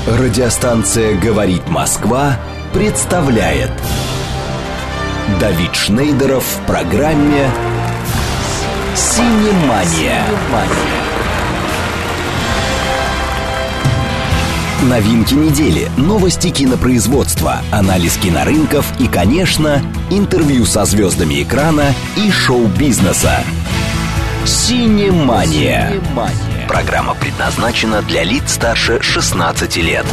Радиостанция «Говорит Москва» представляет Давид Шнейдеров в программе «Синемания». Новинки недели, новости кинопроизводства, анализ кинорынков и, конечно, интервью со звездами экрана и шоу-бизнеса. «Синемания». Программа предназначена для лиц старше 16 лет.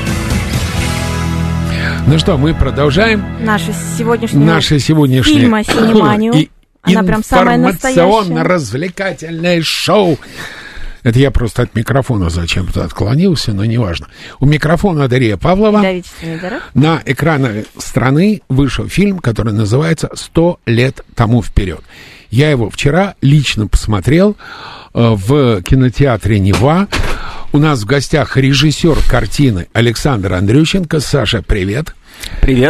Ну что, мы продолжаем Наше сегодняшнее фильма «Синеманию». Она прям самая настоящая. Информационно-развлекательное шоу. Это я просто от микрофона зачем-то отклонился, но неважно. У микрофона Дарья Павлова. Давид Шнейдеров. На экранах страны вышел фильм, который называется «100 лет тому вперед». Я его вчера лично посмотрел в кинотеатре «Нева». У нас в гостях режиссер картины Александр Андрющенко. Саша, привет. Привет.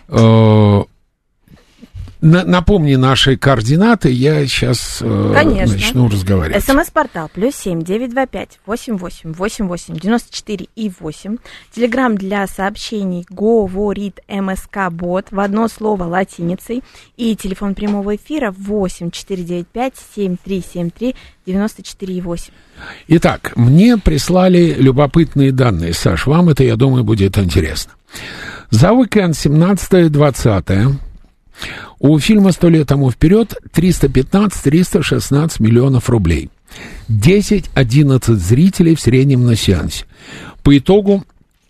Напомни наши координаты, я сейчас начну разговаривать. СМС-портал +7 925 88 88 94 и 8. Телеграм для сообщений говорит МСК-бот в одно слово латиницей. И телефон прямого эфира 8 495 7373 94 8. Итак, мне прислали любопытные данные. Саш, вам это, я думаю, будет интересно. За уикенд 17-20 у фильма «100 лет тому вперед» 315-316 миллионов рублей. 10-11 зрителей в среднем на сеансе. По итогу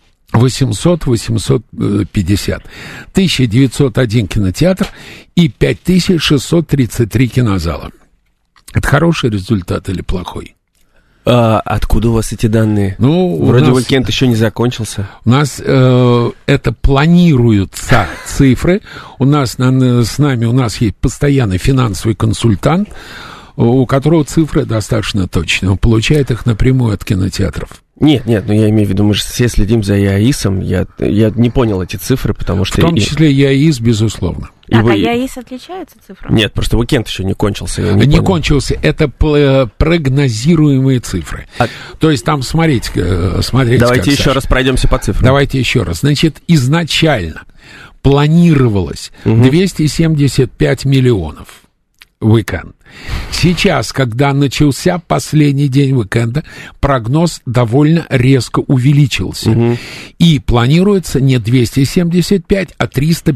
800-850. 1901 кинотеатр и 5633 кинозала. Это хороший результат или плохой? Откуда у вас эти данные? Вроде уикенд еще не закончился. У нас это планируются цифры. У нас с нами есть постоянный финансовый консультант, у которого цифры достаточно точные. Он получает их напрямую от кинотеатров. Нет, я имею в виду, мы же все следим за ЕАИСом. Я не понял эти цифры, потому что... В том числе ЕАИС, безусловно. Так, а ЕАИС отличается цифрами? Нет, просто уикенд еще не кончился. Не кончился, это прогнозируемые цифры. То есть там, смотрите. Давайте еще раз пройдемся по цифрам. Давайте еще раз. Значит, изначально планировалось 275 миллионов уикенд. Сейчас, когда начался последний день уикенда, прогноз довольно резко увеличился. И планируется не 275, а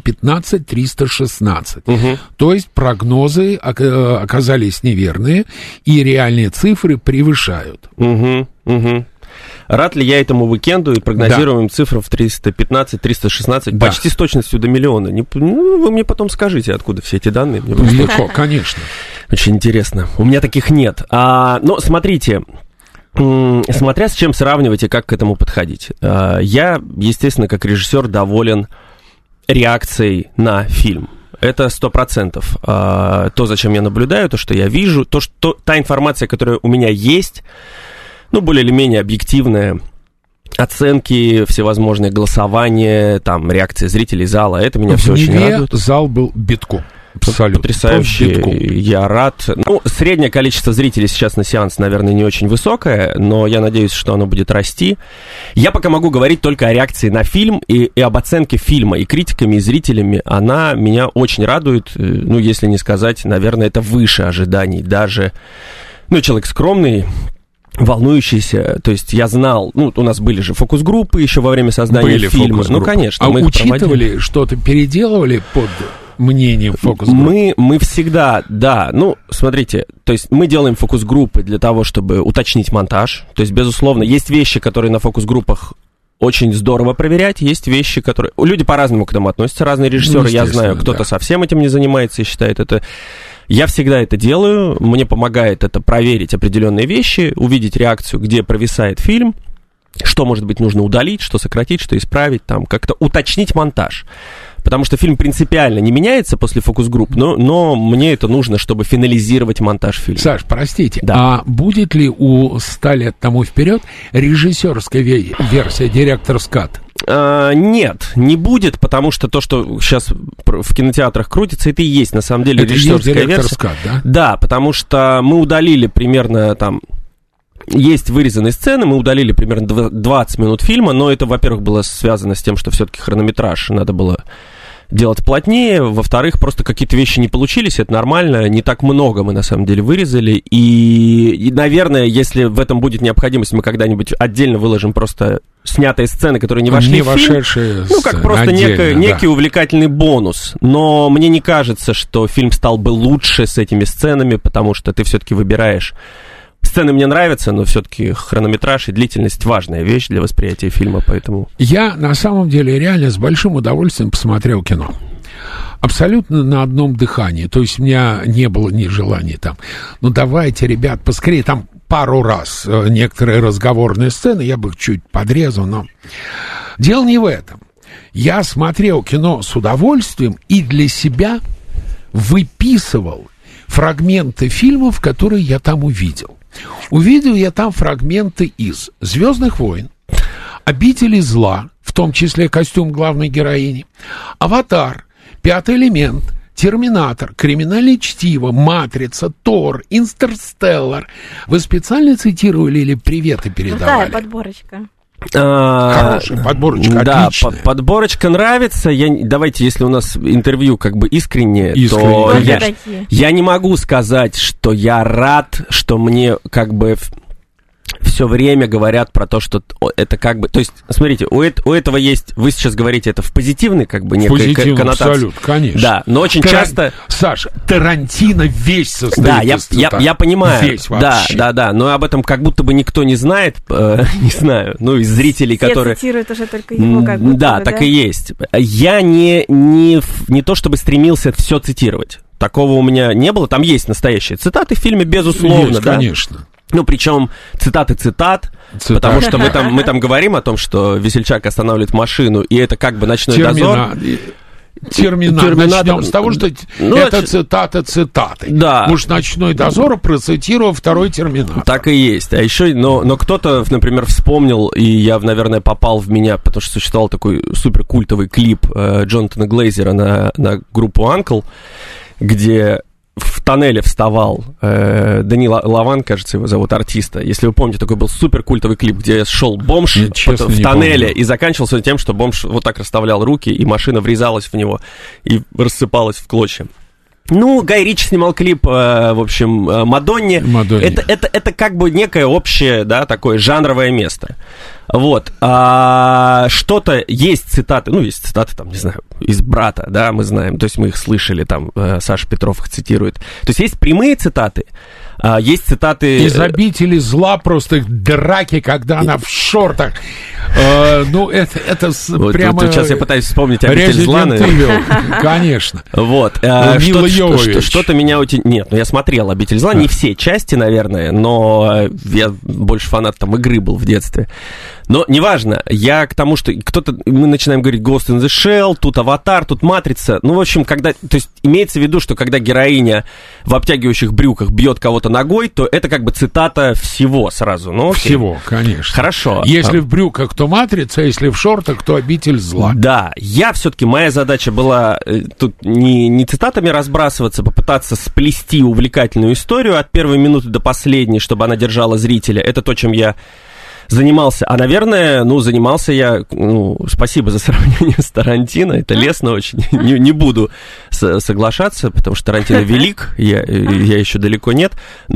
315-316. То есть прогнозы оказались неверные, и реальные цифры превышают. Рад ли я этому уикенду и прогнозируемым цифрам в 315-316, почти с точностью до миллиона? Вы мне потом скажите, откуда все эти данные. Легко, конечно. Очень интересно. У меня таких нет. Но смотрите, смотря с чем сравнивать и как к этому подходить. Я, естественно, как режиссер доволен реакцией на фильм. Это 100%. То, за чем я наблюдаю, то, что я вижу, та информация, которая у меня есть, более или менее объективная, оценки, всевозможные голосования, там, реакции зрителей зала, это меня все очень радует. Зал был битком. Абсолютно. Потрясающе, я рад. Среднее количество зрителей сейчас на сеанс, наверное, не очень высокое, но я надеюсь, что оно будет расти. Я пока могу говорить только о реакции на фильм и об оценке фильма, и критиками, и зрителями. Она меня очень радует, если не сказать, наверное, это выше ожиданий. Даже, человек скромный, волнующийся, то есть я знал, у нас были же фокус-группы еще во время создания фильма. Конечно. Мы учитывали, что-то переделывали под мнением фокус-группы? Мы всегда, смотрите, то есть мы делаем фокус-группы для того, чтобы уточнить монтаж, то есть, безусловно, есть вещи, которые на фокус-группах очень здорово проверять, есть вещи, которые... Люди по-разному к этому относятся, разные режиссеры, я знаю, кто-то совсем этим не занимается и считает это... Я всегда это делаю, мне помогает это проверить определенные вещи, увидеть реакцию, где провисает фильм, что, может быть, нужно удалить, что сократить, что исправить, там, как-то уточнить монтаж. Потому что фильм принципиально не меняется после фокус-групп, но мне это нужно, чтобы финализировать монтаж фильма. Саш, простите, а будет ли у «100 лет тому вперед» режиссерская версия, директор's cut? Нет, не будет, потому что то, что сейчас в кинотеатрах крутится, это и есть, на самом деле, режиссерская версия. Cut, да? Да, потому что мы удалили примерно там есть вырезанные сцены, мы удалили примерно 20 минут фильма, но это, во-первых, было связано с тем, что все-таки хронометраж надо было делать плотнее, во-вторых, просто какие-то вещи не получились, это нормально, не так много мы, на самом деле, вырезали, и наверное, если в этом будет необходимость, мы когда-нибудь отдельно выложим просто снятые сцены, которые не вошли в фильм, ну, как просто некий увлекательный бонус, но мне не кажется, что фильм стал бы лучше с этими сценами, потому что ты все-таки выбираешь. Сцены мне нравятся, но все-таки хронометраж и длительность важная вещь для восприятия фильма, поэтому... Я, на самом деле, реально с большим удовольствием посмотрел кино. Абсолютно на одном дыхании. То есть у меня не было ни желания там, ну давайте, ребят, поскорее, там пару раз некоторые разговорные сцены, я бы их чуть подрезал, но... Дело не в этом. Я смотрел кино с удовольствием и для себя выписывал фрагменты фильмов, которые я там увидел. Увидел я там фрагменты из «Звездных войн», «Обители зла», в том числе костюм главной героини, «Аватар», «Пятый элемент», «Терминатор», «Криминальное чтиво», «Матрица», «Тор», «Интерстеллар». Вы специально цитировали или приветы передавали? Да, подборочка. Хорошая подборочка, да, отличная. Подборочка нравится. Давайте, если у нас интервью как бы искреннее, то я не могу сказать, что я рад, что мне как бы все время говорят про то, что это как бы... То есть, смотрите, у этого есть... Вы сейчас говорите это в позитивной как бы некой коннотации. Абсолютно, конечно. Да, но очень часто... Саша, Тарантино весь состоит из цитат. Да, я понимаю. Весь вообще. Да, но об этом как будто бы никто не знает, не знаю, ну, из зрителей, все которые... цитируют уже только его как будто да, бы, так да? и есть. Я не то чтобы стремился все цитировать. Такого у меня не было. Там есть настоящие цитаты в фильме, безусловно, есть, да? конечно. Ну, причем цитаты цитат, потому что мы там говорим о том, что весельчак останавливает машину, и это как бы «Ночной дозор». Терминатор. Начнем с того, что это цитаты. Да. Может, «Ночной дозор» процитировал второй «Терминатор». Так и есть. А еще, но кто-то, например, вспомнил, и я, наверное, попал в меня, потому что существовал такой суперкультовый клип Джонатана Глейзера на группу «Uncle», где в тоннеле вставал Данил Лаван, кажется, его зовут, артиста. Если вы помните, такой был супер культовый клип, где шел бомж в тоннеле и заканчивался тем, что бомж вот так расставлял руки, и машина врезалась в него и рассыпалась в клочья. Ну, Гай Ричи снимал клип, в общем, Мадонне. Это как бы некое общее, да, такое жанровое место. Вот. Что-то есть цитаты, ну, есть цитаты, там, не знаю, из «Брата», да, мы знаем, то есть мы их слышали, там, Саша Петров их цитирует. То есть есть прямые цитаты, есть цитаты... Из «Обители зла» просто их драки, когда она в шортах. Ну, это вот, прямо... Вот сейчас я пытаюсь вспомнить «Обитель зла». Конечно. Вот. Что-то меня... Нет, ну я смотрел «Обитель зла», не все части, наверное, но я больше фанат там игры был в детстве. Но неважно, я к тому, что мы начинаем говорить Ghost in the Shell, тут «Аватар», тут «Матрица». Ну, в общем, то есть имеется в виду, что когда героиня в обтягивающих брюках бьет кого-то ногой, то это как бы цитата всего сразу. Ну, всего, конечно. Хорошо. Если в брюках, то «Матрица», если в шортах, то «Обитель зла». Да, моя задача была тут не цитатами разбрасываться, попытаться сплести увлекательную историю от первой минуты до последней, чтобы она держала зрителя. Это то, чем я занимался. А, наверное, занимался я... спасибо за сравнение с Тарантино. Это лестно очень. Не буду соглашаться, потому что Тарантино велик. Я еще далеко нет.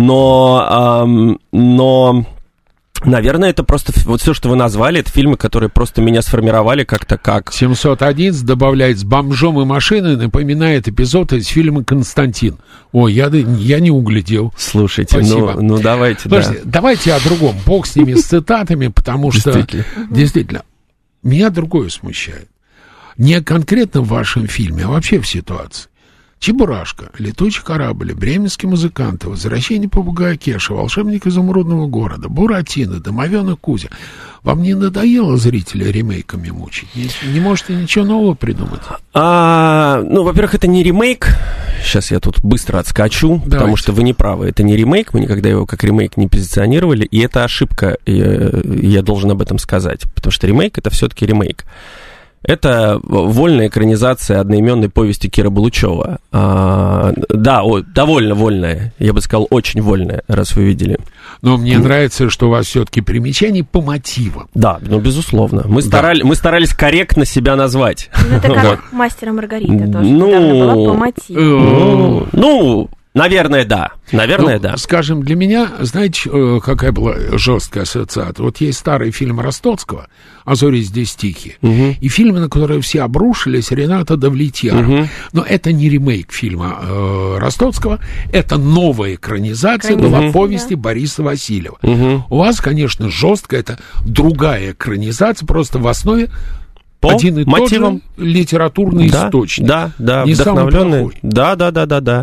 Но наверное, это просто вот все, что вы назвали, это фильмы, которые просто меня сформировали как-то как... 701 добавляет с бомжом и машиной, напоминает эпизод из фильма «Константин». Ой, я не углядел. Слушайте, ну давайте, Слушайте, давайте о другом. Бог с ними, с цитатами, потому что... Действительно, меня другое смущает. Не конкретно в вашем фильме, а вообще в ситуации. «Чебурашка», «Летучий корабль», «Бременские музыканты», «Возвращение попугая Кеша», «Волшебник изумрудного города», «Буратино», «Домовенок Кузя». Вам не надоело зрителя ремейками мучить? Не можете ничего нового придумать? Во-первых, это не ремейк. Сейчас я тут быстро отскочу, потому что вы не правы. Это не ремейк, мы никогда его как ремейк не позиционировали, и это ошибка, я должен об этом сказать, потому что ремейк — это все-таки ремейк. Это вольная экранизация одноименной повести Кира Булычева. Довольно вольная, я бы сказал, очень вольная, раз вы видели. Но мне нравится, что у вас все-таки примечания по мотивам. Да, безусловно. Мы старались корректно себя назвать. Это как «Мастер и Маргарита» тоже недавно была по мотивам. Наверное, да. Скажем, для меня, знаете, какая была жесткая ассоциация? Вот есть старый фильм Ростоцкого «А зори здесь тихие». И фильмы, на которые все обрушились, Рената Давлетьярова. Но это не ремейк фильма Ростоцкого, это новая экранизация была повести Бориса Васильева. У вас, конечно, жесткая, это другая экранизация, просто в основе один и тот же литературный источник. Да, вдохновленный. Да.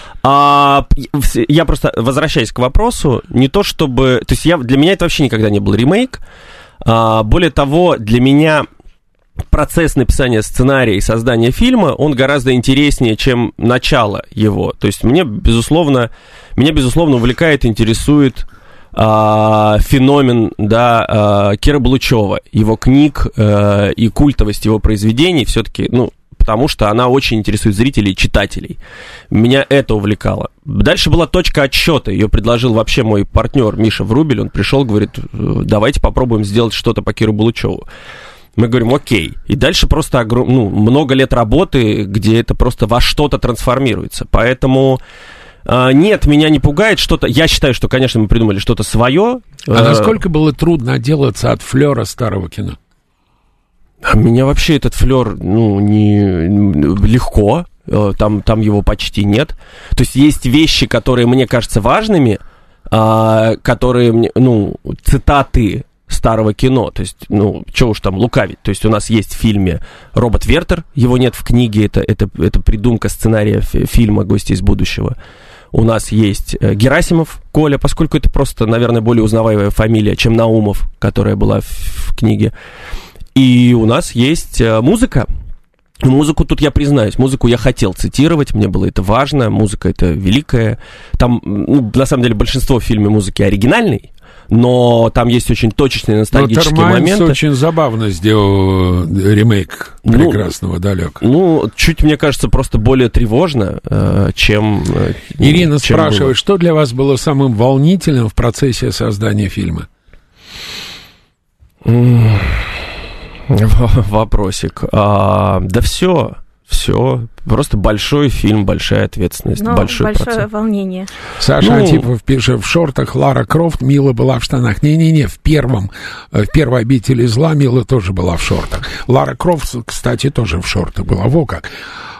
Я просто, возвращаясь к вопросу, не то чтобы... То есть для меня это вообще никогда не был ремейк. Более того, для меня процесс написания сценария и создания фильма, он гораздо интереснее, чем начало его. То есть меня, безусловно, увлекает, интересует феномен Кира Булычева, его книг и культовость его произведений все-таки, потому что она очень интересует зрителей и читателей. Меня это увлекало. Дальше была точка отсчета. Ее предложил вообще мой партнер Миша Врубель. Он пришел, говорит, давайте попробуем сделать что-то по Киру Булычеву. Мы говорим, окей. И дальше просто много лет работы, где это просто во что-то трансформируется. Поэтому... Нет, меня не пугает что-то. Я считаю, что, конечно, мы придумали что-то свое. А насколько было трудно отделаться от флера старого кино? Меня вообще этот флер, не легко. Там его почти нет. То есть есть вещи, которые мне кажутся важными, которые мне, цитаты старого кино. То есть, чего уж там лукавить. То есть у нас есть в фильме «Робот Вертер», его нет в книге, это придумка сценария фильма «Гости из будущего». У нас есть Герасимов Коля, поскольку это просто, наверное, более узнаваемая фамилия, чем Наумов, которая была в книге. И у нас есть музыка. Музыку тут я признаюсь, музыку я хотел цитировать, мне было это важно, музыка это великая. Там, на самом деле, большинство в фильме музыки оригинальной, но там есть очень точечные ностальгические моменты. Очень забавно сделал ремейк прекрасного «Далека». Чуть, мне кажется, просто более тревожно, чем... Ирина спрашивает, что для вас было самым волнительным в процессе создания фильма? Вопросик. Да все. Просто большой фильм, большая ответственность, большой процесс. Волнение. Саша Антипов пишет, в шортах Лара Крофт, Мила была в штанах. Не-не-не, в первой «Обители зла» Мила тоже была в шортах. Лара Крофт, кстати, тоже в шортах была. Во как.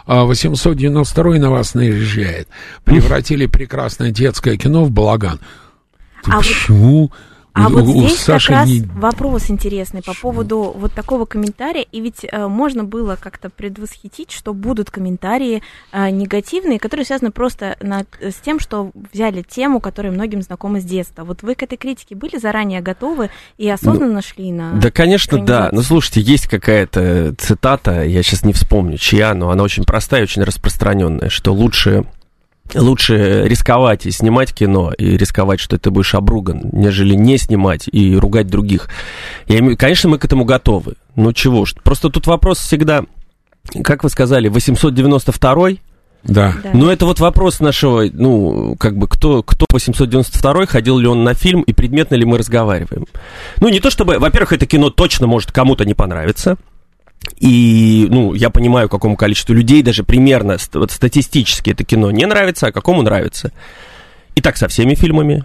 892-й на вас наезжает. Превратили прекрасное детское кино в балаган. Почему? А вот здесь как раз вопрос интересный по поводу вот такого комментария, и ведь можно было как-то предвосхитить, что будут комментарии негативные, которые связаны просто с тем, что взяли тему, которая многим знакома с детства. Вот вы к этой критике были заранее готовы и осознанно шли на... Да, конечно, да. Слушайте, есть какая-то цитата, я сейчас не вспомню, чья, но она очень простая, очень распространенная, что лучше рисковать и снимать кино, и рисковать, что ты будешь обруган, нежели не снимать и ругать других. Конечно, мы к этому готовы. Чего ж. Просто тут вопрос всегда, как вы сказали, 892-й? Да. Это вот вопрос нашего, кто 892-й, ходил ли он на фильм, и предметно ли мы разговариваем. Не то чтобы, во-первых, это кино точно может кому-то не понравиться. И, я понимаю, какому количеству людей даже примерно статистически это кино не нравится, а какому нравится. И так со всеми фильмами.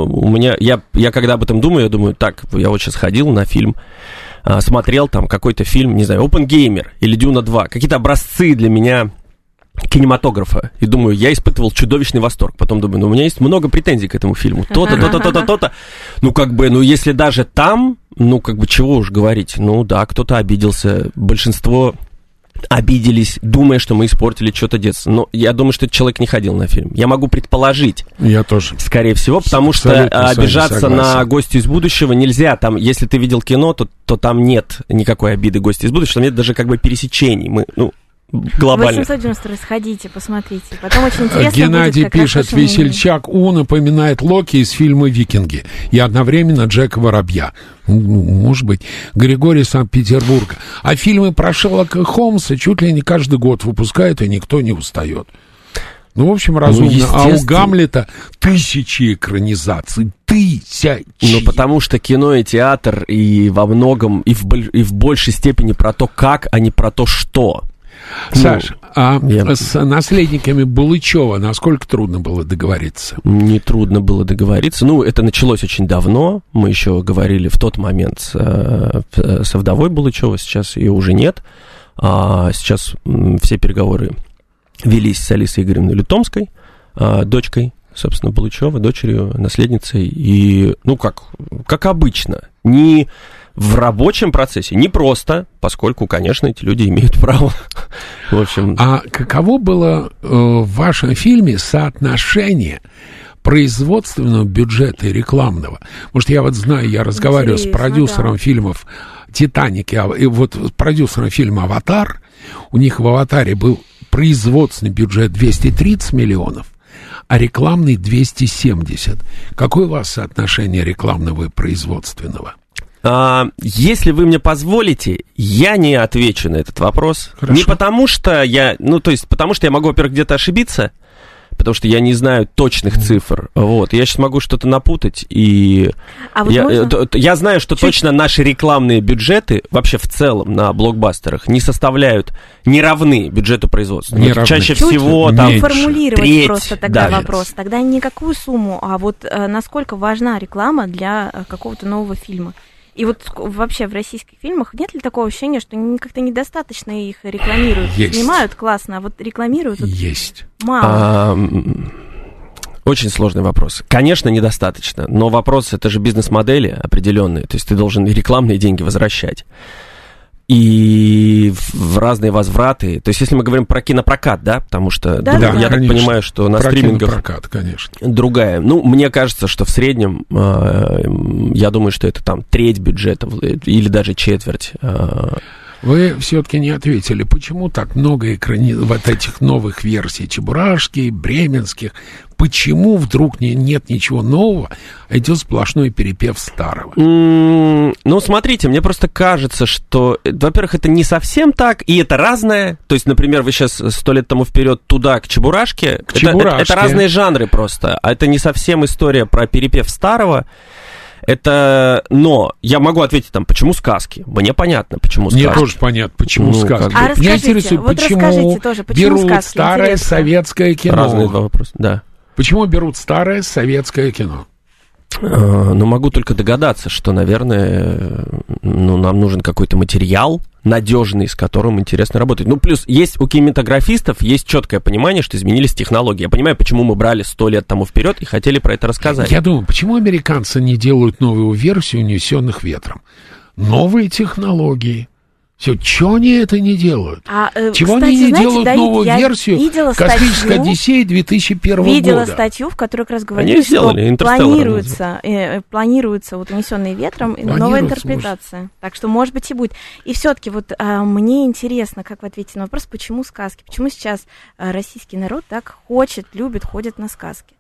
Я когда об этом думаю, я думаю, я вот сейчас ходил на фильм, смотрел там какой-то фильм, не знаю, «Опенгеймер» или «Дюна 2», какие-то образцы для меня кинематографа. И думаю, я испытывал чудовищный восторг. Потом думаю, у меня есть много претензий к этому фильму. То-то. Если даже там, чего уж говорить. Да, кто-то обиделся. Большинство обиделись, думая, что мы испортили что-то детство. Но я думаю, что этот человек не ходил на фильм. Я могу предположить. Я тоже. Скорее всего, потому что обижаться на «Гостя из будущего» нельзя. Там, если ты видел кино, то там нет никакой обиды «Гостя из будущего». Там нет даже пересечений. глобально. 890 сходите, посмотрите. Потом очень интересно Геннадий будет, как пишет, весельчак У напоминает Локи из фильма «Викинги» и одновременно Джека Воробья. Может быть. Григорий, Санкт-Петербург. А фильмы про Шерлока Холмса чуть ли не каждый год выпускают, и никто не устает. Ну, в общем, разумно. А у Гамлета 1000 экранизаций. 1000. Ну, потому что кино и театр и во многом, и в большей степени про то, как, а не про то, что. Саш, с наследниками Булычева насколько трудно было договориться? Не трудно было договориться. Ну, это началось очень давно. Мы еще говорили в тот момент со вдовой Булычева. Сейчас ее уже нет. Сейчас все переговоры велись с Алисой Игоревной Лютомской, дочкой, собственно, Булычева, дочерью, наследницей. И, ну, как обычно, не в рабочем процессе, не просто, поскольку, конечно, эти люди имеют право. В общем... А каково было в вашем фильме соотношение производственного бюджета и рекламного? Может, я вот знаю, я разговариваю с продюсером фильмов «Титаник», и вот продюсером фильма «Аватар», у них в «Аватаре» был производственный бюджет 230 миллионов, а рекламный 270. Какое у вас соотношение рекламного и производственного? Если вы мне позволите, я не отвечу на этот вопрос. Хорошо. Не потому что потому что я могу, во-первых, где-то ошибиться, потому что я не знаю точных цифр. Вот. Я сейчас могу что-то напутать, и я знаю, что точно наши рекламные бюджеты вообще в целом на блокбастерах не равны бюджету производства. Вот чаще всего там формулировать треть просто тогда давит. Вопрос. Тогда не какую сумму, а вот насколько важна реклама для какого-то нового фильма. И вот вообще в российских фильмах нет ли такого ощущения, что как-то недостаточно их рекламируют? Есть. Снимают классно, а вот рекламируют Есть. мало. Очень сложный вопрос. Конечно, недостаточно, но вопрос, это же бизнес-модели определенные, то есть ты должен и рекламные деньги возвращать. И в разные возвраты. То есть, если мы говорим про кинопрокат, да, потому что я так понимаю, что на стримингах кинопрокат, конечно, другая. Ну, мне кажется, что в среднем, я думаю, что это там треть бюджета или даже четверть. Вы все-таки не ответили, почему так много вот этих новых версий Чебурашки, Бременских, почему вдруг нет ничего нового, а идет сплошной перепев старого? Ну, смотрите, мне просто кажется, что, во-первых, это не совсем так, и это разное. То есть, например, вы сейчас 100 лет тому вперед туда, к Чебурашке. Это разные жанры просто, а это не совсем история про перепев старого. Но я могу ответить там, почему сказки? Мне понятно, почему сказки. Мне тоже понятно, почему сказки. А меня интересует, почему берут сказки, старое советское кино. Разные два вопроса, да. Почему берут старое советское кино? Ну, могу только догадаться, что, наверное, нам нужен какой-то материал надежный, с которым интересно работать. Ну, плюс есть у кинематографистов есть четкое понимание, что изменились технологии. Я понимаю, почему мы брали 100 лет тому вперед и хотели про это рассказать. Я думаю, почему американцы не делают новую версию «Унесенных ветром»? Новые технологии. Все, чего они это не делают? Чего кстати, они не знаете, делают новую версию «Космической Одиссеи» 2001 года? Видела статью, в которой как раз говорили, что планируется вот «Унесенные ветром» новая интерпретация. Так что, может быть, и будет. И все-таки вот мне интересно, как вы ответите на вопрос, почему сказки? Почему сейчас российский народ так хочет, любит, ходит на сказки?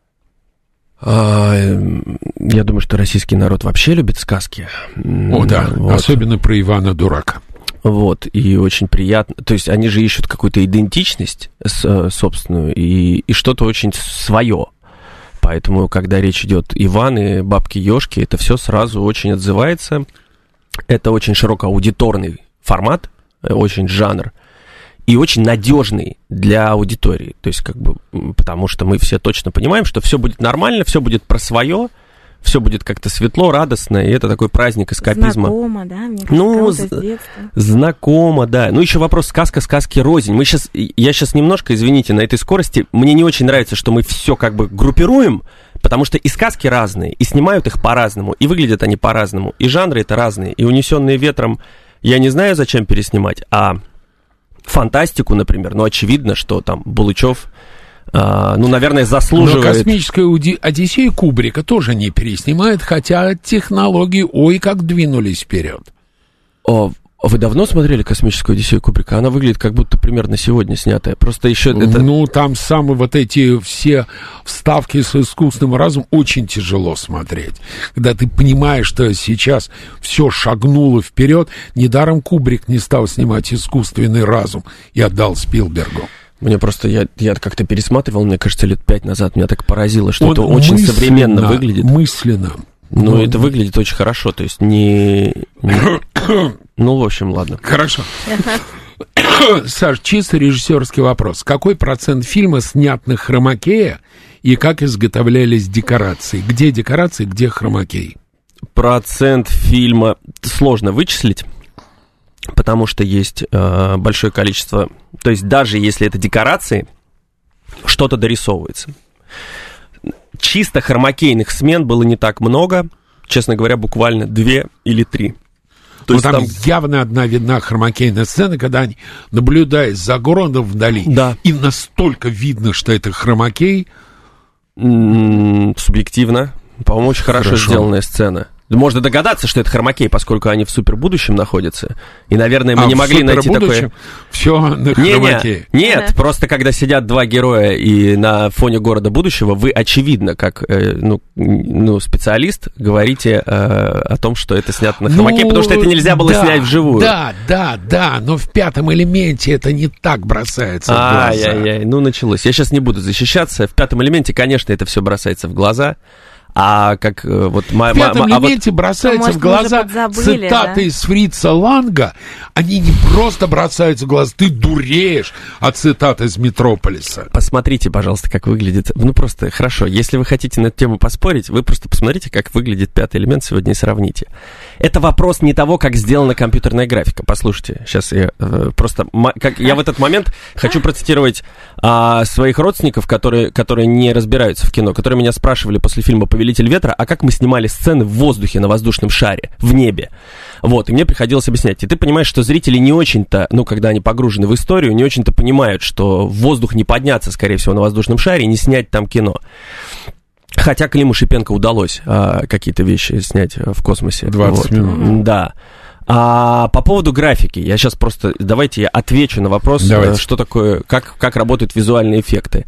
Я думаю, что российский народ вообще любит сказки. О, да, вот. Особенно про Ивана Дурака. Вот, и очень приятно. То есть они же ищут какую-то идентичность собственную и что-то очень свое. Поэтому, когда речь идет Иван и Бабки-Ежки, это все сразу очень отзывается. Это очень широкоаудиторный формат, очень жанр. И очень надежный для аудитории. То есть, потому что мы все точно понимаем, что все будет нормально, все будет про свое, все будет как-то светло, радостно, и это такой праздник эскапизма. Знакомо, да? Мне кажется, с детства. Знакомо, да. Ну, еще вопрос сказка, сказки рознь. Я сейчас немножко, извините, на этой скорости, мне не очень нравится, что мы все группируем, потому что и сказки разные, и снимают их по-разному, и выглядят они по-разному, и жанры это разные, и «Унесенные ветром» я не знаю, зачем переснимать, а фантастику, например, очевидно, что там Булычев... наверное, заслуживает... Но «Космическую Одиссею» Кубрика тоже не переснимает, хотя технологии как двинулись вперед. Вы давно смотрели «Космическую Одиссею» Кубрика? Она выглядит как будто примерно сегодня снятая. Просто еще это... Ну, там самые вот эти все вставки с искусственным разумом очень тяжело смотреть. Когда ты понимаешь, что сейчас все шагнуло вперед, недаром Кубрик не стал снимать искусственный разум и отдал Спилбергу. Мне просто, я как-то пересматривал, мне кажется, лет 5 назад, меня так поразило, что это очень современно выглядит. Мысленно. Ну, это выглядит очень хорошо, то есть Ну, в общем, ладно. Хорошо. Саш, чисто режиссерский вопрос. Какой процент фильма снят на хромакее и как изготовлялись декорации? Где декорации, где хромакей? Процент фильма сложно вычислить, потому что есть большое количество... То есть даже если это декорации, что-то дорисовывается. Чисто хромакейных смен было не так много. Честно говоря, буквально 2 или 3. То есть там явно одна видна хромакейная сцена, когда они наблюдают за городом вдали, да. И настолько видно, что это хромакей. Субъективно. По-моему, очень хорошо сделанная сцена. Можно догадаться, что это хромакей, поскольку они в супербудущем находятся. И, наверное, мы не могли найти такое... Все на хромакее. Нет, просто когда сидят два героя и на фоне города будущего, вы, очевидно, как специалист, говорите о том, что это снято на хромакее, потому что это нельзя было снять вживую. Да, но в «Пятом элементе» это не так бросается в глаза. Ай-яй-яй, началось. Я сейчас не буду защищаться. В «Пятом элементе», конечно, это все бросается в глаза. А как вот... В «Пятом элементе» бросаются в глаза цитаты из Фрица Ланга. Они не просто бросаются в глаза, ты дуреешь от цитат из «Метрополиса». Посмотрите, пожалуйста, как выглядит... просто хорошо, если вы хотите на эту тему поспорить, вы просто посмотрите, как выглядит «Пятый элемент» сегодня и сравните. Это вопрос не того, как сделана компьютерная графика. Послушайте, сейчас я я в этот момент хочу процитировать своих родственников, которые не разбираются в кино, которые меня спрашивали после фильма «Повелитель ветра», а как мы снимали сцены в воздухе, на воздушном шаре, в небе. Вот, и мне приходилось объяснять. И ты понимаешь, что зрители не очень-то, когда они погружены в историю, не очень-то понимают, что в воздух не подняться, скорее всего, на воздушном шаре и не снять там кино. Хотя Климу Шипенко удалось какие-то вещи снять в космосе. 20 минут. Да. А по поводу графики, я сейчас просто, давайте я отвечу на вопрос, что такое, как работают визуальные эффекты.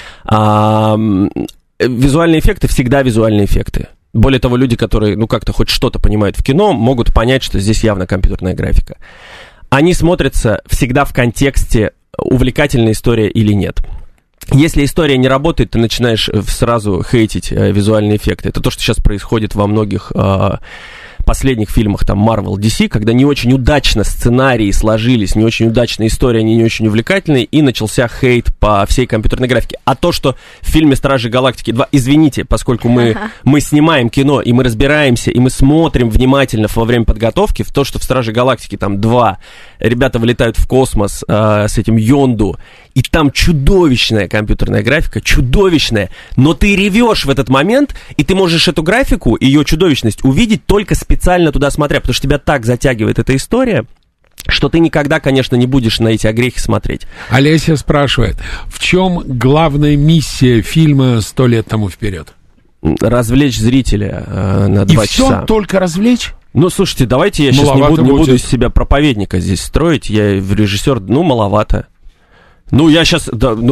Визуальные эффекты всегда визуальные эффекты. Более того, люди, которые, как-то хоть что-то понимают в кино, могут понять, что здесь явно компьютерная графика. Они смотрятся всегда в контексте, увлекательная история или нет. Если история не работает, ты начинаешь сразу хейтить визуальные эффекты. Это то, что сейчас происходит во многих последних фильмах, там, Marvel, DC, когда не очень удачно сценарии сложились, не очень удачная история, они не очень увлекательные, и начался хейт по всей компьютерной графике. А то, что в фильме «Стражи Галактики 2», извините, поскольку мы снимаем кино, и мы разбираемся, и мы смотрим внимательно во время подготовки, в то, что в «Страже Галактики» там 2 ребята вылетают в космос с этим Йонду, и там чудовищная компьютерная графика, чудовищная, но ты ревешь в этот момент, и ты можешь эту графику, ее чудовищность увидеть только специально туда смотря, потому что тебя так затягивает эта история, что ты никогда, конечно, не будешь на эти огрехи смотреть. Олеся спрашивает, в чем главная миссия фильма «100 лет тому вперед»? Развлечь зрителя на 2 часа. И все только развлечь? Слушайте, давайте я сейчас не буду из себя проповедника здесь строить, я режиссер, маловато. Я сейчас,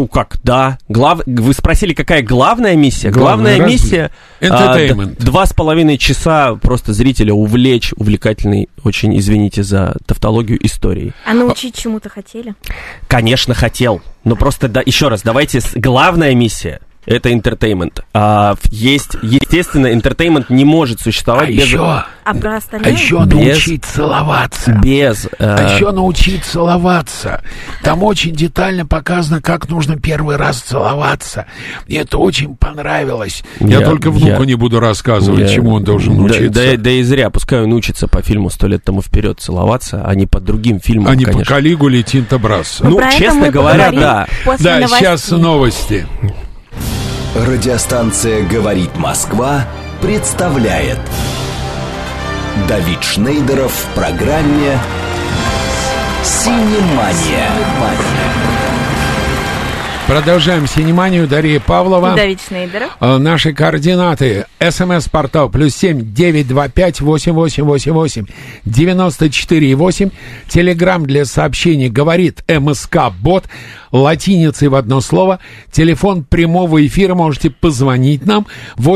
вы спросили, какая главная миссия? Главная миссия — 2,5 часа просто зрителя увлечь увлекательной, очень, извините за тавтологию, историей. А научить чему-то хотели? Конечно, хотел. Но просто, еще раз, давайте, главная миссия — это entertainment. Есть, естественно, entertainment не может существовать без... А еще научить целоваться. А еще научить целоваться. Там очень детально показано, как нужно первый раз целоваться. Мне это очень понравилось. Я только внуку не буду рассказывать, чему он должен учиться. Да и зря. Пускай он учится по фильму «100 лет тому вперед» целоваться, а не по другим фильмам, а не по Калигуле и Тинто Брассо. Честно говоря, да. Да, сейчас новости. Радиостанция «Говорит Москва» представляет Давид Шнейдеров в программе «Синемания». Продолжаем «Синеманию». Дарья Павлова. Давид Шнейдеров. Наши координаты. СМС-портал +7 925 8888 94,8. Телеграм для сообщений говорит МСК-бот. Латиницей в одно слово. Телефон прямого эфира. Можете позвонить нам.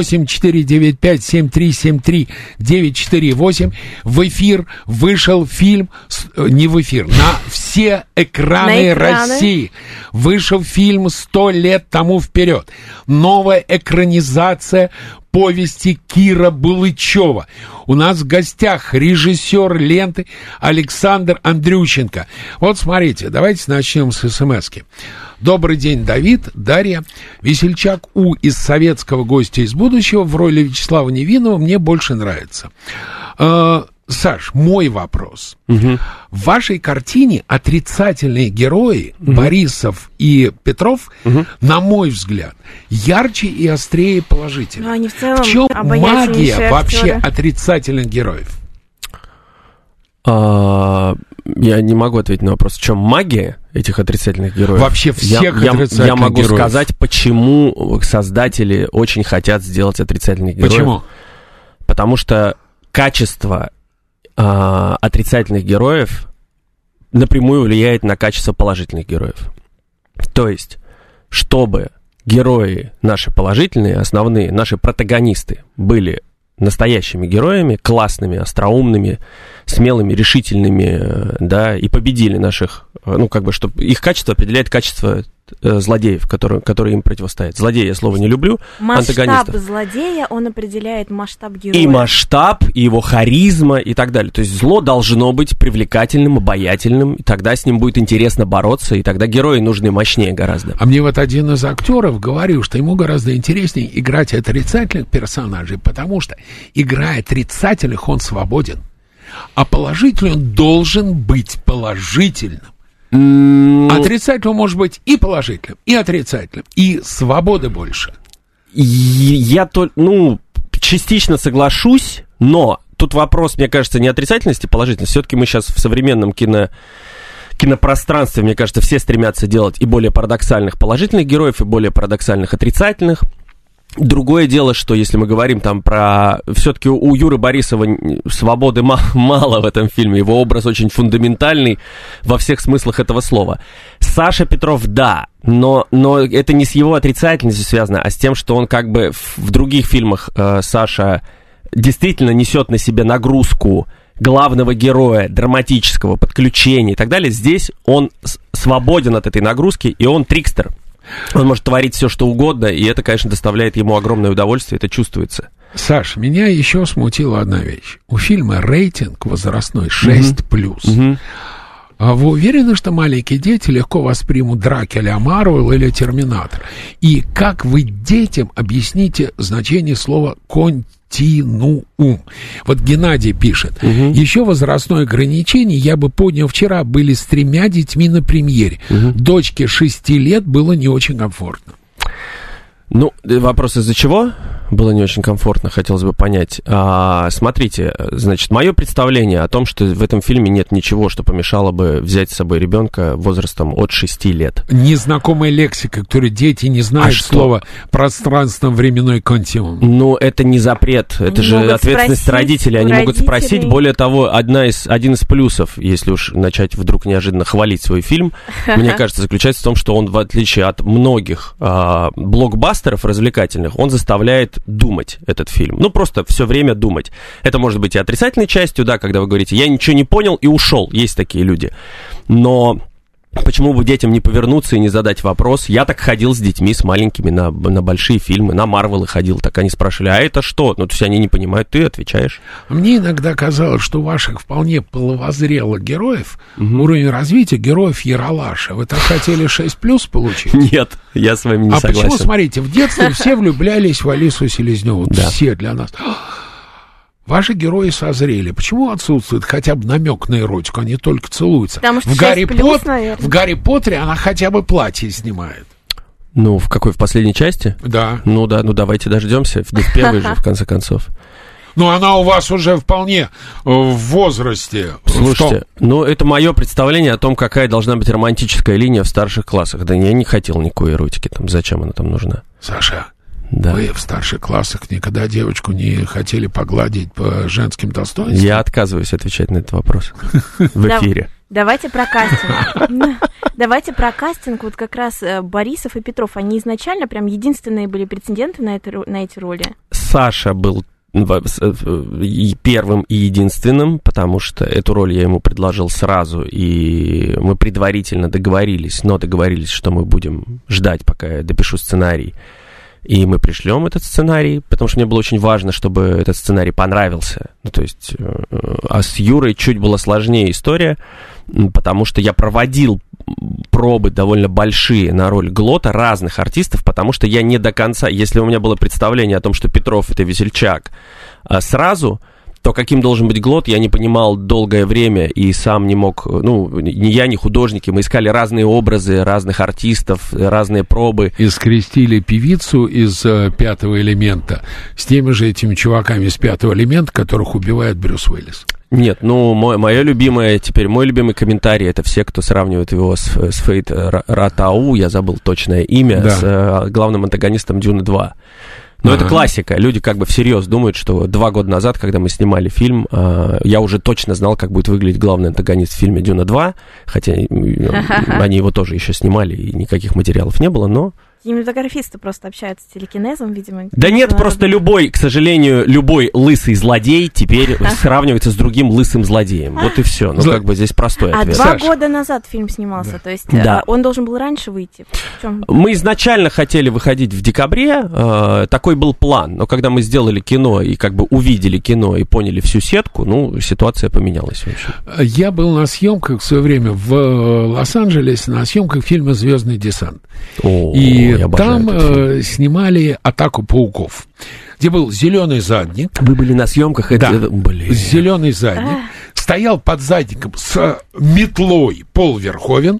8495-7373-948. В эфир вышел фильм... Не в эфир. На все экраны России. Вышел фильм «100 лет тому вперед». Новая экранизация повести Кира Булычева. У нас в гостях режиссер ленты Александр Андрющенко. Вот смотрите, давайте начнем с СМСки. Добрый день, Давид, Дарья. Весельчак У из «Советского гостя из будущего» в роли Вячеслава Невинного мне больше нравится. Саш, мой вопрос. В вашей картине отрицательные герои Борисов и Петров, на мой взгляд, ярче и острее положительных. Они в целом в чем магия актеры. вообще отрицательных героев? Я не могу ответить на вопрос, в чем магия этих отрицательных героев. Вообще всех отрицательных героев. Я могу сказать, почему создатели очень хотят сделать отрицательных героев. Почему? Потому что качество отрицательных героев напрямую влияет на качество положительных героев. То есть, чтобы герои наши положительные, основные, наши протагонисты были настоящими героями, классными, остроумными, смелыми, решительными, да, и победили наших, ну, как бы, чтобы их качество определяет качество злодеев, которые им противостоят. Злодея я слово не люблю, антагонистов. Масштаб злодея, он определяет масштаб героя. И масштаб, и его харизма, и так далее. То есть зло должно быть привлекательным, обаятельным, и тогда с ним будет интересно бороться, и тогда герои нужны мощнее гораздо. А мне вот один из актеров говорил, что ему гораздо интереснее играть отрицательных персонажей, потому что, играя отрицательных, он свободен. А положительный он должен быть положительным. Отрицательным может быть и положительным, и отрицательным, и свободы больше. Я частично соглашусь, но тут вопрос, мне кажется, не отрицательности, а положительности. Все-таки мы сейчас в современном кинопространстве, мне кажется, все стремятся делать и более парадоксальных положительных героев, и более парадоксальных отрицательных. Другое дело, что если мы говорим там про... Все-таки у Юры Борисова свободы мало в этом фильме. Его образ очень фундаментальный во всех смыслах этого слова. Саша Петров, да, но это не с его отрицательностью связано, а с тем, что он как бы в других фильмах Саша действительно несет на себе нагрузку главного героя, драматического, подключения и так далее. Здесь он свободен от этой нагрузки, и он трикстер. Он может творить все, что угодно, и это, конечно, доставляет ему огромное удовольствие, это чувствуется. Саш, меня еще смутила одна вещь. У фильма рейтинг возрастной 6+. А вы уверены, что маленькие дети легко воспримут драки а-ля Марвел или Терминатор? И как вы детям объясните значение слова «континуум»? Вот Геннадий пишет. Еще возрастное ограничение, я бы поднял вчера, были с 3 детьми на премьере. Дочке 6 лет было не очень комфортно. Ну, вопрос из-за чего было не очень комфортно, хотелось бы понять. Смотрите, значит, мое представление о том, что в этом фильме нет ничего, что помешало бы взять с собой ребенка возрастом от 6 лет. Незнакомая лексика, которую дети не знают слова пространственно-временной континуум. Ну, это не запрет, это же ответственность родителей. Они могут спросить. Более того, один из плюсов, если уж начать вдруг неожиданно хвалить свой фильм, мне кажется, заключается в том, что он, в отличие от многих блокбастеров развлекательных, он заставляет думать этот фильм. Ну, просто все время думать. Это может быть и отрицательной частью, да, когда вы говорите, я ничего не понял и ушел. Есть такие люди. Но почему бы детям не повернуться и не задать вопрос? Я так ходил с детьми, с маленькими на большие фильмы, на Марвелы ходил. Так они спрашивали, а это что? Ну, то есть они не понимают, ты отвечаешь. Мне иногда казалось, что у ваших вполне половозрелых героев уровень развития героев Ералаша. Вы так хотели 6+ получить? Нет, я с вами не согласен. А почему, смотрите, в детстве все влюблялись в Алису Селезневу? Да. Все для нас. Ваши герои созрели. Почему отсутствует хотя бы намек на эротику? Они только целуются. Потому что в Гарри Поттере она хотя бы платье снимает. Ну, в какой? В последней части? Да. Ну, давайте дождемся. В первой же, в конце концов. Но она у вас уже вполне в возрасте. Слушайте, ну это мое представление о том, какая должна быть романтическая линия в старших классах. Да я не хотел никакой эротики, там, зачем она там нужна? Саша, да. Вы в старших классах никогда девочку не хотели погладить по женским достоинствам? Я отказываюсь отвечать на этот вопрос в эфире. Давайте про кастинг. Давайте про кастинг. Вот как раз Борисов и Петров, они изначально прям единственные были претенденты на эти роли? Саша был и первым и единственным, потому что эту роль я ему предложил сразу, и мы предварительно договорились, что мы будем ждать, пока я допишу сценарий. И мы пришлем этот сценарий, потому что мне было очень важно, чтобы этот сценарий понравился. Ну, то есть, а с Юрой чуть была сложнее история, потому что я проводил пробы довольно большие на роль Глота разных артистов, потому что я не до конца, если у меня было представление о том, что Петров — это весельчак, сразу, то каким должен быть Глот, я не понимал долгое время и сам не мог, ну, ни я, ни художники, мы искали разные образы, разных артистов, разные пробы. И скрестили певицу из «Пятого элемента» с теми же этими чуваками из «Пятого элемента», которых убивает Брюс Уиллис. Нет, ну, мой любимый комментарий — это все, кто сравнивает его с Фейт Ратау, я забыл точное имя, да, с главным антагонистом «Дюны 2». Но это классика. Люди как бы всерьез думают, что 2 года назад, когда мы снимали фильм, я уже точно знал, как будет выглядеть главный антагонист в фильме «Дюна 2», хотя они его тоже еще снимали, и никаких материалов не было, но... Кинематографисты просто общаются с телекинезом, видимо. Да нет, просто любой, к сожалению, любой лысый злодей теперь сравнивается с другим лысым злодеем. Вот и все. Ну, как бы здесь простой ответ. 2 года назад фильм снимался, да. То есть он должен был раньше выйти. Мы изначально хотели выходить в декабре, такой был план. Но когда мы сделали кино и как бы увидели кино и поняли всю сетку, ну, ситуация поменялась вообще. Я был на съемках в свое время в Лос-Анджелесе, на съемках фильма «Звездный десант». И там снимали «Атаку пауков», где был зеленый задник. Вы были на съемках? Да, зеленый задник. Стоял под задником с метлой Пол Верховен.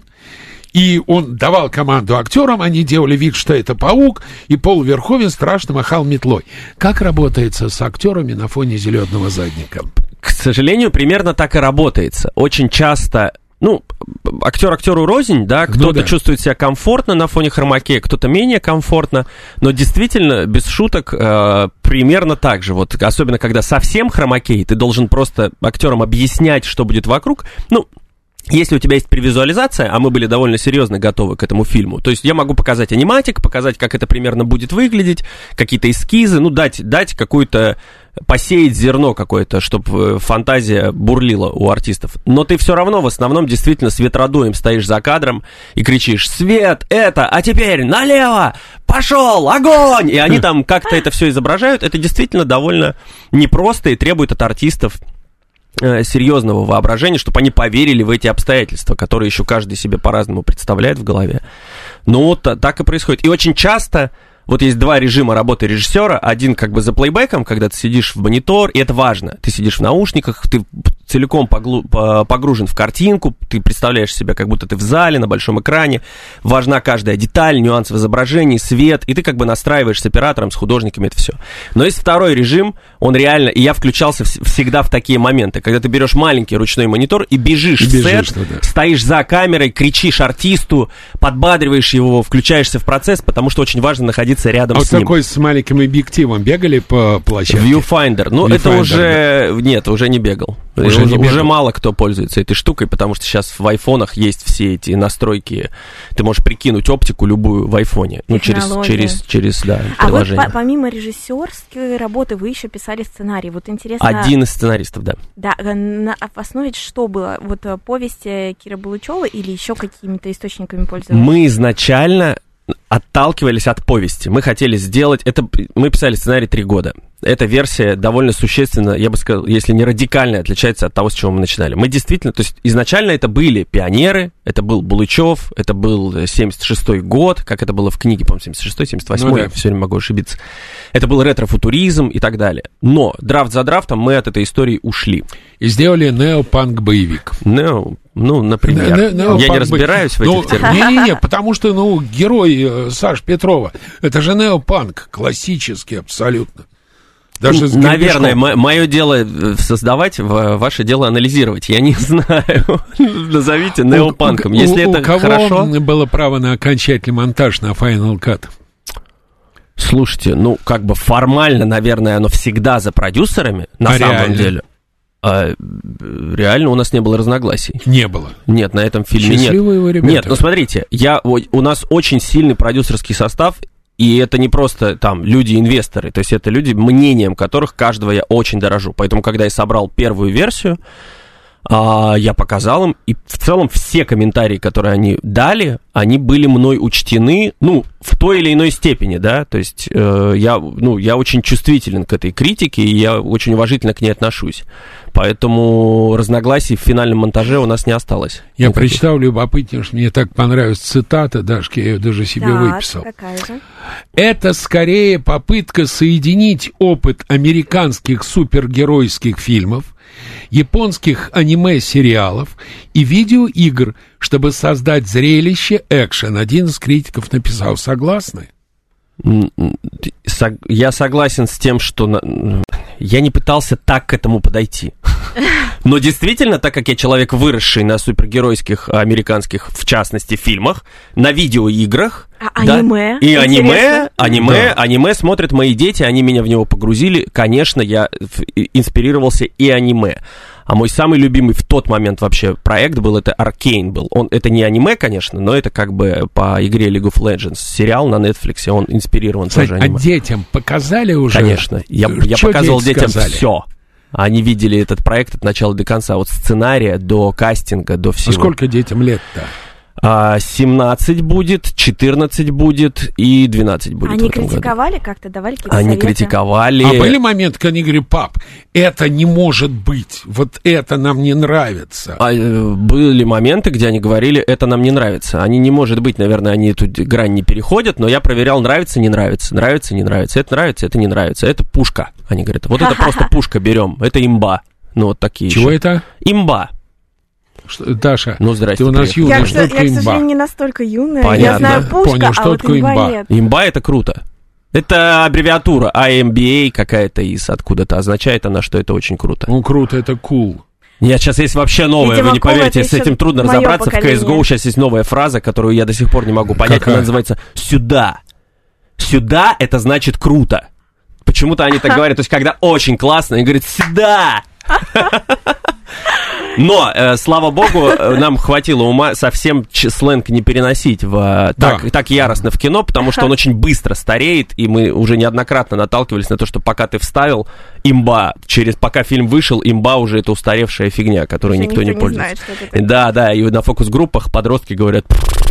И он давал команду актерам, они делали вид, что это паук, и Пол Верховен страшно махал метлой. Как работается с актерами на фоне зеленого задника? К сожалению, примерно так и работается. Очень часто... Ну, актер актеру рознь, да, кто-то чувствует себя комфортно на фоне хромакея, кто-то менее комфортно, но действительно, без шуток, примерно так же, вот, особенно когда совсем хромакей, ты должен просто актерам объяснять, что будет вокруг, ну, если у тебя есть превизуализация, а мы были довольно серьезно готовы к этому фильму, то есть я могу показать аниматик, показать, как это примерно будет выглядеть, какие-то эскизы, ну, дать какую-то, посеять зерно какое-то, чтобы фантазия бурлила у артистов. Но ты все равно в основном действительно с ветродуем стоишь за кадром и кричишь: «Свет, это, а теперь налево! Пошел! Огонь!» И они там как-то это все изображают. Это действительно довольно непросто и требует от артистов серьезного воображения, чтобы они поверили в эти обстоятельства, которые еще каждый себе по-разному представляет в голове. Ну, вот так и происходит. И очень часто вот есть 2 режима работы режиссера. Один как бы за плейбэком, когда ты сидишь в монитор, и это важно. Ты сидишь в наушниках, ты целиком погружен в картинку, ты представляешь себя, как будто ты в зале, на большом экране. Важна каждая деталь, нюанс в изображении, свет, и ты как бы настраиваешь с оператором, с художниками это все. Но есть второй режим, он реально, и я включался всегда в такие моменты, когда ты берешь маленький ручной монитор и бежишь в сет, стоишь за камерой, кричишь артисту, подбадриваешь его, включаешься в процесс, потому что очень важно находиться рядом с ним. А такой с маленьким объективом бегали по площадке? Viewfinder. Ну, это уже... Да. Нет, уже не бегал. Уже мало кто пользуется этой штукой, потому что сейчас в айфонах есть все эти настройки. Ты можешь прикинуть оптику любую в айфоне. Ну, через приложение. А вы помимо режиссерской работы вы еще писали сценарий. Вот интересно... Один из сценаристов, да. Да, в основе что было? Вот повести Киры Булычевой или еще какими-то источниками пользовались? Мы изначально отталкивались от повести. Мы хотели сделать... Мы писали сценарий 3 года. Эта версия довольно существенно, я бы сказал, если не радикально, отличается от того, с чего мы начинали. Мы действительно... То есть изначально это были пионеры, это был Булычев, это был 76-й год, как это было в книге, по-моему, 76-й, 78-й, я все время могу ошибиться. Это был ретро-футуризм и так далее. Но драфт за драфтом мы от этой истории ушли. И сделали неопанк-боевик. Ну, например. Я не разбираюсь в этих терминах. Не-не-не, потому что, герой Саши Петрова, это же неопанк, классический абсолютно. Даже с наверное, мое дело создавать, ваше дело анализировать. Я не знаю. Назовите неопанком. Если это хорошо... У кого было право на окончательный монтаж, на Final Cut? Слушайте, ну, как бы формально, наверное, оно всегда за продюсерами, на самом деле. Реально у нас не было разногласий. Не было? Нет, на этом фильме нет. Счастливые вы ребята. Нет, ну смотрите, у нас очень сильный продюсерский состав, и это не просто там люди-инвесторы, то есть это люди, мнением которых каждого я очень дорожу. Поэтому, когда я собрал первую версию, я показал им, и в целом все комментарии, которые они дали, они были мной учтены, ну, в той или иной степени, да, то есть я очень чувствителен к этой критике, и я очень уважительно к ней отношусь, поэтому разногласий в финальном монтаже у нас не осталось. Я прочитал любопытнее, что мне так понравилась цитата, Дашка, я ее даже себе выписал. Какая же? Это скорее попытка соединить опыт американских супергеройских фильмов, японских аниме-сериалов и видеоигр, чтобы создать зрелище экшен. Один из критиков написал: согласны? Я согласен с тем, что я не пытался так к этому подойти. Но действительно, так как я человек, выросший на супергеройских американских, в частности, фильмах, на видеоиграх... Аниме? И аниме смотрят мои дети, они меня в него погрузили. Конечно, я инспирировался и аниме. А мой самый любимый в тот момент вообще проект был, это Arcane был. Это не аниме, конечно, но это как бы по игре League of Legends. Сериал на Netflix, он инспирирован тоже аниме. А детям показали уже? Конечно. Я показывал детям все. Они видели этот проект от начала до конца, от сценария до кастинга, до всего. А сколько детям лет-то? 17 будет, 14 будет и 12 будет. Они критиковали как-то, давали какие-то советы? Они критиковали. А были моменты, когда они говорили: пап, это не может быть, вот это нам не нравится? Были моменты, где они говорили: это нам не нравится. Они не может быть, наверное, они эту грань не переходят, но я проверял: нравится, не нравится, нравится, не нравится, это не нравится, это пушка. Они говорят: вот это просто пушка, берем, это имба. Ну вот такие. Чего это? Имба. Даша, ну, здрасте, ты у нас юная, что такое имба? Я, к сожалению, не настолько юная. Понятно. Я знаю пушка, понял, что вот имба нет. Имба — это круто. Это аббревиатура IMBA какая-то откуда-то. Означает она, что это очень круто. Ну, круто, это cool. Нет, сейчас есть вообще новая, видимо, вы не поверите, с этим трудно разобраться. Поколение. В CSGO сейчас есть новая фраза, которую я до сих пор не могу понять. Какая? Она называется «сюда». «Сюда» — это значит «круто». Почему-то они так говорят. То есть, когда очень классно, они говорят «сюда». Но, слава богу, нам хватило ума совсем сленг не переносить так яростно в кино, потому что он очень быстро стареет, и мы уже неоднократно наталкивались на то, что пока ты вставил имба, пока фильм вышел, имба уже это устаревшая фигня, которой никто не пользуется. Да, и на фокус-группах подростки говорят: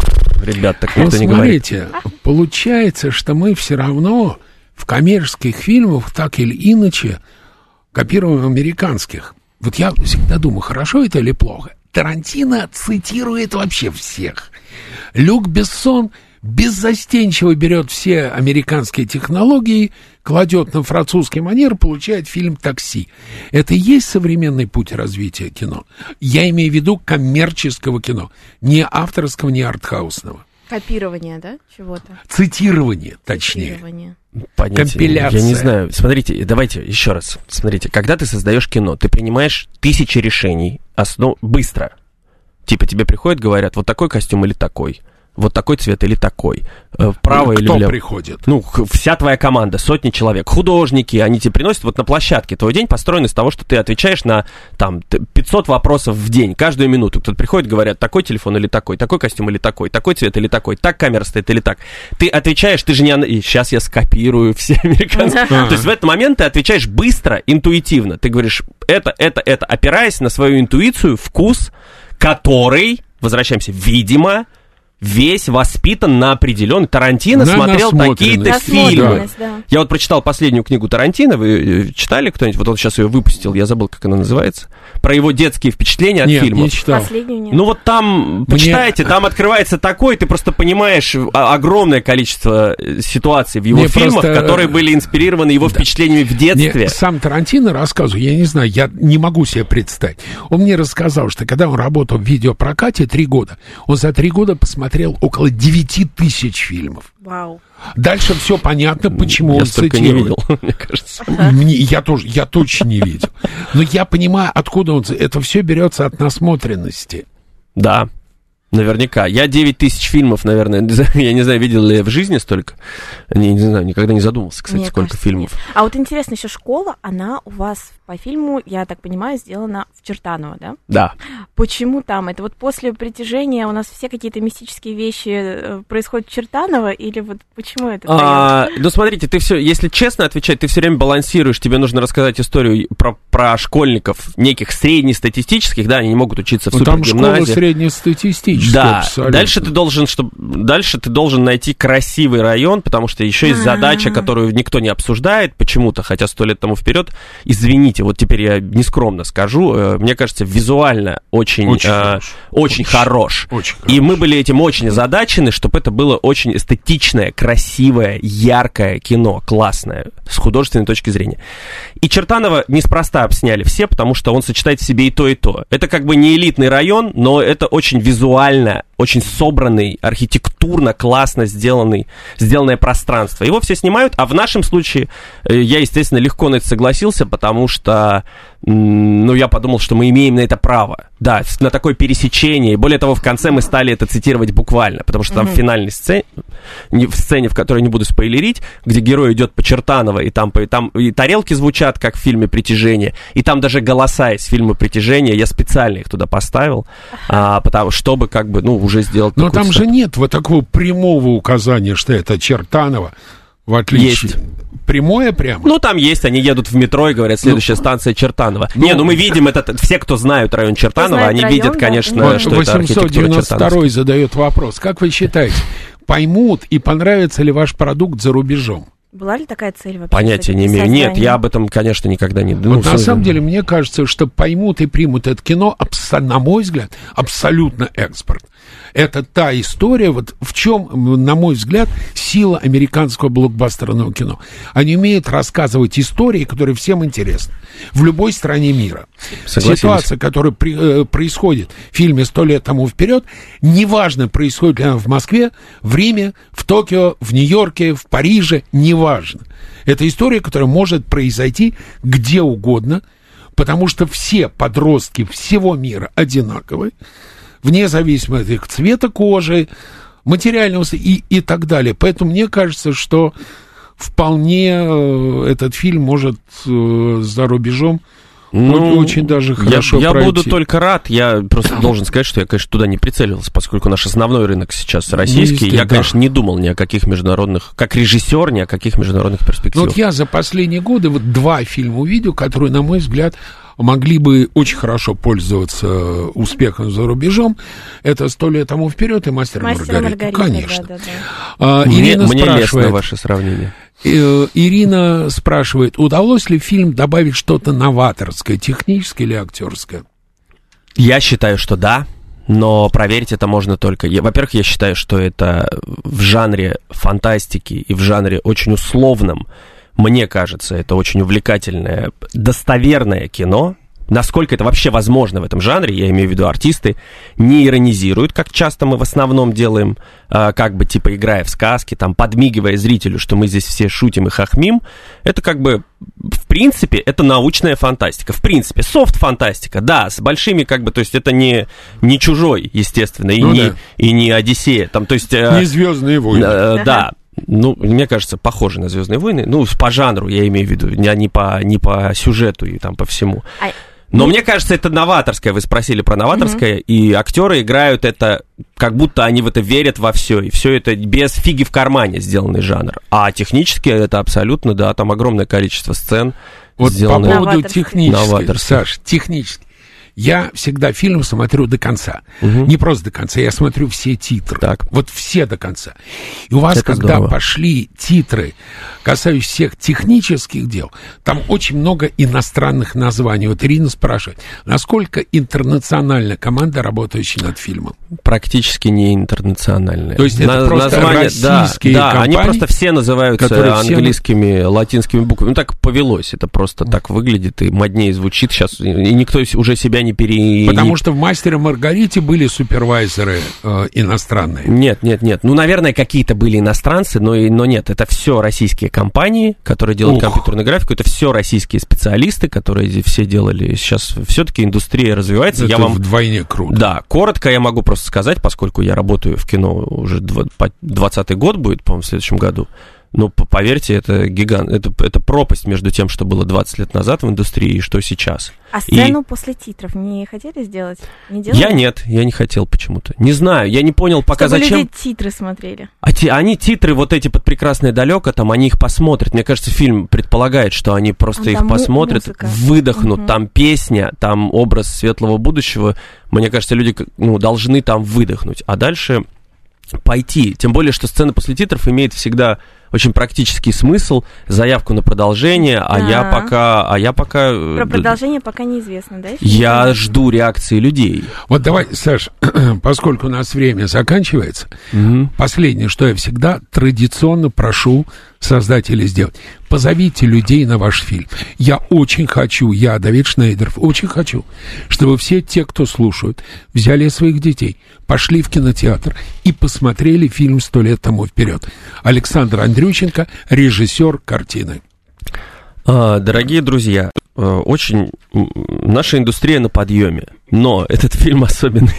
ребят, так никто не говорит. Смотрите, получается, что мы все равно в коммерческих фильмах так или иначе копируем американских. Вот я всегда думаю, хорошо это или плохо. Тарантино цитирует вообще всех. Люк Бессон беззастенчиво берет все американские технологии, кладет на французский манер, получает фильм «Такси». Это и есть современный путь развития кино. Я имею в виду коммерческого кино. Не авторского, не артхаусного. Копирование, да, чего-то? Цитирование, точнее. Цитирование. Компиляция. Я не знаю. Смотрите, давайте еще раз. Смотрите, когда ты создаешь кино, ты принимаешь тысячи решений быстро. Типа тебе приходят, говорят: вот такой костюм или такой, вот такой цвет или такой, вправо или влево. Кто приходит? Ну, вся твоя команда, сотни человек, художники, они тебе приносят вот на площадке. Твой день построен из того, что ты отвечаешь на там 500 вопросов в день, каждую минуту. Кто-то приходит, говорят: такой телефон или такой костюм или такой цвет или такой, так камера стоит или так. Ты отвечаешь, ты же не... И сейчас я скопирую все американские... То есть в этот момент ты отвечаешь быстро, интуитивно. Ты говоришь: это, опираясь на свою интуицию, вкус, который, возвращаемся, видимо... весь воспитан на определенный... Тарантино смотрел такие-то фильмы. Да. Я вот прочитал последнюю книгу Тарантино. Вы читали кто-нибудь? Вот он сейчас ее выпустил, я забыл, как она называется. Про его детские впечатления от фильмов. Не читал. Последнюю нет. Ну вот там, почитайте, там открывается такой, ты просто понимаешь огромное количество ситуаций в его фильмах, которые были инспирированы его впечатлениями в детстве. Сам Тарантино рассказывал, я не знаю, я не могу себе представить. Он мне рассказал, что когда он работал в видеопрокате 3 года, он за 3 года посмотрел посмотрел около 9000 фильмов. Вау. Дальше все понятно, почему я он столько цитирует. не видел, мне кажется. Я точно не видел. Но я понимаю, откуда он... Это все берется от насмотренности. Да, наверняка. Я 9000 фильмов, наверное, я не знаю, видел ли я в жизни столько. Не знаю, никогда не задумывался, кстати, Мне сколько кажется, фильмов. нет. А вот интересно, еще школа, она у вас по фильму, я так понимаю, сделана в Чертаново, да? Да. Почему там? Это вот после притяжения у нас все какие-то мистические вещи происходят в Чертаново, или вот почему это? Ну, смотрите, ты все, если честно отвечать, ты все время балансируешь, тебе нужно рассказать историю про школьников, неких среднестатистических, да, они не могут учиться в супергимназии. Там школа среднестатистическая. Да, абсолютно. дальше ты должен найти красивый район, потому что еще есть задача, которую никто не обсуждает почему-то, хотя 100 лет тому вперед. Извините, вот теперь я нескромно скажу, мне кажется, визуально очень хорош. И мы были этим очень озадачены, чтобы это было очень эстетичное, красивое, яркое кино, классное, с художественной точки зрения. И Чертаново неспроста обсняли все, потому что он сочетает в себе и то, и то. Это как бы не элитный район, но это очень визуально, очень собранный, архитектурно классно сделанное пространство. Его все снимают, а в нашем случае я, естественно, легко на это согласился, потому что, я подумал, что мы имеем на это право. Да, на такое пересечение. И более того, в конце мы стали это цитировать буквально, потому что там в финальной сцене, в сцене, в которой не буду спойлерить, где герой идет по Чертаново, и там и тарелки звучат, как в фильме «Притяжение», и там даже голоса из фильма «Притяжение», я специально их туда поставил, чтобы как бы, уже сделать... Но там же нет вот такого прямого указания, что это Чертаново, в отличие... Есть. Прямое прямо? Там есть, они едут в метро и говорят, следующая станция Чертаново. Мы видим это, все, кто знают район Чертаново, они видят, конечно, что это архитектура 892 задает вопрос. Как вы считаете, поймут и понравится ли ваш продукт за рубежом? Была ли такая цель вообще? Понятия не имею. Нет, я об этом, конечно, никогда не думал. На самом деле, мне кажется, что поймут и примут это кино, на мой взгляд, абсолютно экспорт. Это та история, вот в чем, на мой взгляд, сила американского блокбастерного кино. Они умеют рассказывать истории, которые всем интересны. В любой стране мира. Согласились. Ситуация, которая происходит в фильме «100 лет тому вперед», неважно, происходит ли она в Москве, в Риме, в Токио, в Нью-Йорке, в Париже, неважно. Это история, которая может произойти где угодно, потому что все подростки всего мира одинаковые, вне зависимости от их цвета кожи, материального и так далее. Поэтому мне кажется, что вполне этот фильм может за рубежом очень даже хорошо я пройти. буду только рад. Я просто должен сказать, что я, конечно, туда не прицеливался, поскольку наш основной рынок сейчас российский. Я, конечно, не думал ни о каких международных, как режиссер, ни о каких международных перспективах. Вот я за последние годы 2 фильма увидел, которые, на мой взгляд, могли бы очень хорошо пользоваться успехом за рубежом. Это «100 лет тому вперед» и «Мастер и Маргарита». Конечно. Да. Ирина мне спрашивает, лестно ваше сравнение. Ирина спрашивает, удалось ли в фильм добавить что-то новаторское, техническое или актерское? Я считаю, что да, но проверить это можно только... Во-первых, я считаю, что это в жанре фантастики и в жанре очень условном. Мне кажется, это очень увлекательное, достоверное кино. Насколько это вообще возможно в этом жанре, я имею в виду, артисты не иронизируют, как часто мы в основном делаем, как бы типа играя в сказки, там, подмигивая зрителю, что мы здесь все шутим и хохмим. Это как бы, в принципе, это научная фантастика. В принципе, софт-фантастика, да, с большими, как бы, то есть это не «Чужой», естественно, и не «Одиссея». Там, то есть, не «Звездные войны». Да. Мне кажется, похоже на «Звездные войны». По жанру, я имею в виду, не по сюжету и там по всему. Но мне кажется, это новаторское. Вы спросили про новаторское, и актеры играют это, как будто они в это верят во все. И все это без фиги в кармане сделанный жанр. А технически это абсолютно, да, там огромное количество сцен. Вот сделаны. По поводу технических, Саш, технически. Я всегда фильм смотрю до конца. Не просто до конца, я смотрю все титры. Так. Вот все до конца. И у вас, это когда здорово. Пошли титры, касающиеся всех технических дел, там очень много иностранных названий. Вот Ирина спрашивает, насколько интернациональна команда, работающая над фильмом? Практически не интернациональная. То есть это просто российские компании? Они просто все называются английскими, латинскими буквами. Так повелось, это просто так выглядит и моднее звучит сейчас. И никто уже себя они Потому что в «Мастере и Маргарите» были супервайзеры иностранные. Нет. Ну, наверное, какие-то были иностранцы, но нет. Это все российские компании, которые делают компьютерную графику. Это все российские специалисты, которые все делали. Сейчас все-таки индустрия развивается. Это вдвойне круто. Да, коротко я могу просто сказать, поскольку я работаю в кино уже 20-й год будет, по-моему, в следующем году. Но, поверьте, это гигант, это пропасть между тем, что было 20 лет назад в индустрии и что сейчас. А сцену после титров не хотели сделать? Не делали? Я не хотел почему-то. Не знаю, я не понял пока чтобы зачем. Люди титры смотрели. Они титры вот эти под «Прекрасное далеко», там они их посмотрят. Мне кажется, фильм предполагает, что они просто их посмотрят, выдохнут. Там песня, там образ светлого будущего. Мне кажется, люди должны там выдохнуть. А дальше пойти. Тем более, что сцена после титров имеет всегда очень практический смысл, заявку на продолжение, а я пока... Про продолжение пока неизвестно, да? Я жду реакции людей. Вот давай, Саш, поскольку у нас время заканчивается, последнее, что я всегда традиционно прошу создателей сделать. Позовите людей на ваш фильм. Я очень хочу, Давид Шнейдеров, очень хочу, чтобы все те, кто слушают, взяли своих детей, пошли в кинотеатр и посмотрели фильм «100 лет тому вперед». Александр Андрющенко, режиссер картины. Дорогие друзья, очень наша индустрия на подъеме, но этот фильм особенный.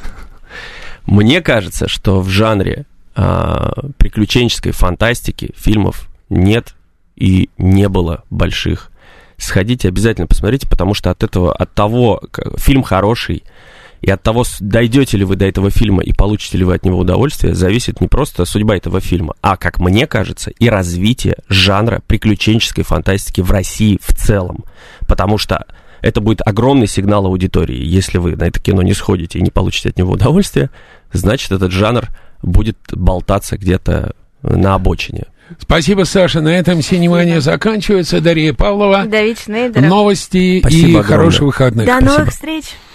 Мне кажется, что в жанре приключенческой фантастики фильмов нет и не было больших. Сходите, обязательно посмотрите, потому что от того, фильм хороший, и от того, дойдете ли вы до этого фильма и получите ли вы от него удовольствие, зависит не просто судьба этого фильма, а, как мне кажется, и развитие жанра приключенческой фантастики в России в целом. Потому что это будет огромный сигнал аудитории. Если вы на это кино не сходите и не получите от него удовольствие, значит, этот жанр будет болтаться где-то на обочине. Спасибо, Саша. На этом «Синемания» заканчивается. Дарья Павлова. Давид Шнейдеров. Новости. Спасибо и огромное. Хороших выходных. До новых встреч.